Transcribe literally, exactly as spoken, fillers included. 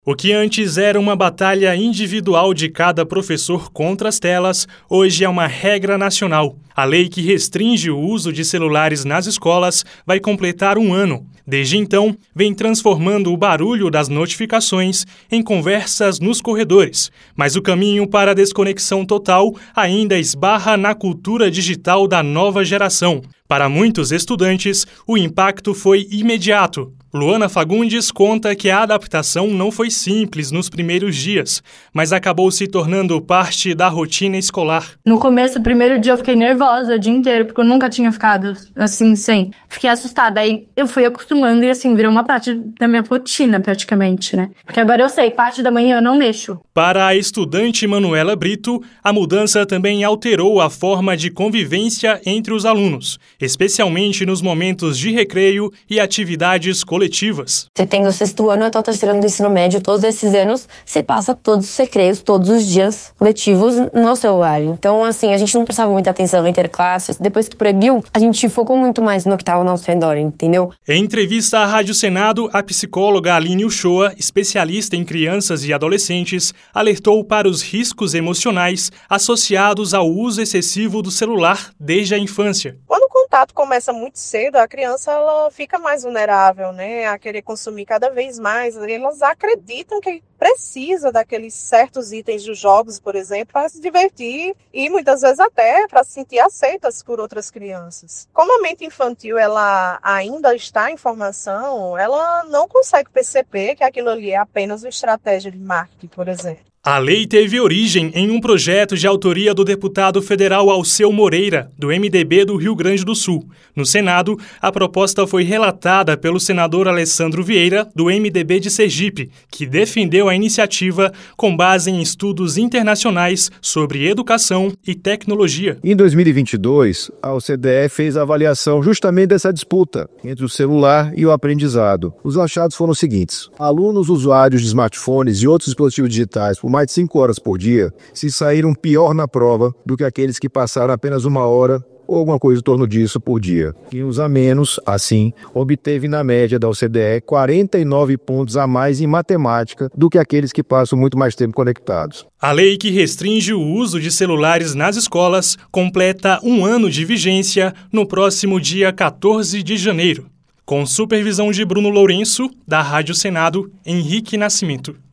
O que antes era uma batalha individual de cada professor contra as telas, hoje é uma regra nacional. A lei que restringe o uso de celulares nas escolas vai completar um ano. Desde então, vem transformando o barulho das notificações em conversas nos corredores. Mas o caminho para a desconexão total ainda esbarra na cultura digital da nova geração. Para muitos estudantes, o impacto foi imediato. Luana Fagundes conta que a adaptação não foi simples nos primeiros dias, mas acabou se tornando parte da rotina escolar. No começo, o primeiro dia eu fiquei nervosa o dia inteiro, porque eu nunca tinha ficado assim, sem. Fiquei assustada, aí eu fui acostumando e assim, virou uma parte da minha rotina praticamente, né? Porque agora eu sei, parte da manhã eu não mexo. Para a estudante Manuela Brito, a mudança também alterou a forma de convivência entre os alunos, especialmente nos momentos de recreio e atividades coletivas. Você tem o sexto ano até o terceiro ano do ensino médio, todos esses anos, você passa todos os recreios, todos os dias letivos no celular. Então, assim, a gente não prestava muita atenção em interclasses. Depois que proibiu, a gente focou muito mais no que estava ao nosso redor, entendeu? Em entrevista à Rádio Senado, a psicóloga Aline Uchoa, especialista em crianças e adolescentes, alertou para os riscos emocionais associados ao uso excessivo do celular desde a infância. Quando o contato começa muito cedo, a criança ela fica mais vulnerável, né? A querer consumir cada vez mais. Elas acreditam que precisa daqueles certos itens dos jogos, por exemplo, para se divertir e muitas vezes até para se sentir aceitas por outras crianças. Como a mente infantil ela ainda está em formação, ela não consegue perceber que aquilo ali é apenas uma estratégia de marketing, por exemplo. A lei teve origem em um projeto de autoria do deputado federal Alceu Moreira, do M D B do Rio Grande do Sul. No Senado, a proposta foi relatada pelo senador Alessandro Vieira, do M D B de Sergipe, que defendeu a iniciativa com base em estudos internacionais sobre educação e tecnologia. Em dois mil e vinte e dois, a O C D E fez a avaliação justamente dessa disputa entre o celular e o aprendizado. Os achados foram os seguintes: alunos usuários de smartphones e outros dispositivos digitais por mais de cinco horas por dia se saíram pior na prova do que aqueles que passaram apenas uma hora ou alguma coisa em torno disso por dia. Quem usa menos, assim, obteve na média da O C D E quarenta e nove pontos a mais em matemática do que aqueles que passam muito mais tempo conectados. A lei que restringe o uso de celulares nas escolas completa um ano de vigência no próximo dia quatorze de janeiro. Com supervisão de Bruno Lourenço, da Rádio Senado, Henrique Nascimento.